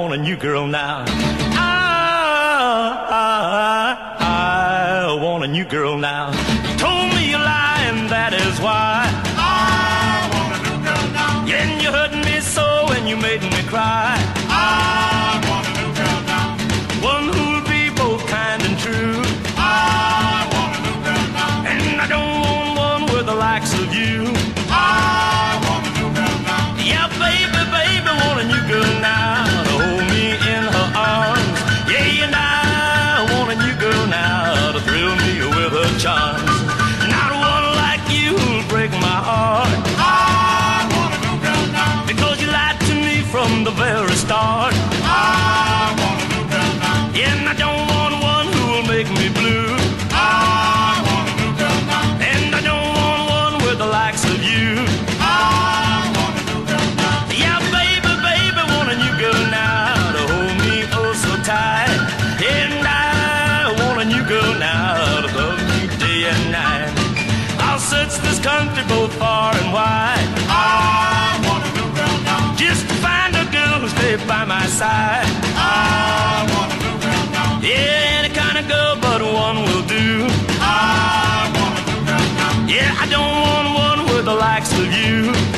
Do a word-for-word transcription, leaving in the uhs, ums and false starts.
want a new girl now. I, I, I want a new girl now. You told me you lie, and that is why I want a new girl now. Yeah, and you hurt me so, and you made me cry. I want a new girl now. One who'll be both kind and true. I want a new girl now. And I don't want one with the likes of you. I want a new girl now. Yeah, baby, baby, want a new girl now to hold me in her arms. Yeah, and I want a new girl now to thrill me with her charms. Not one like you who'll break my heart. I want a new girl now. Because you lied to me from the very start. I want a new girl now. Yeah, and I don't want one who'll make me blue. I want a new girl now. And I don't want one with the likes of you. I want a new girl now. Yeah, baby, baby, want a new girl now to hold me oh so tight. And I want a new girl now to love me day and night. I'll search this country both far and wide. I want a new girl now. Just to find a girl who'll stay by my side. I want a new girl now. Yeah, any kind of girl but one will do. I want a new girl now. Yeah, I don't want one with the likes of you.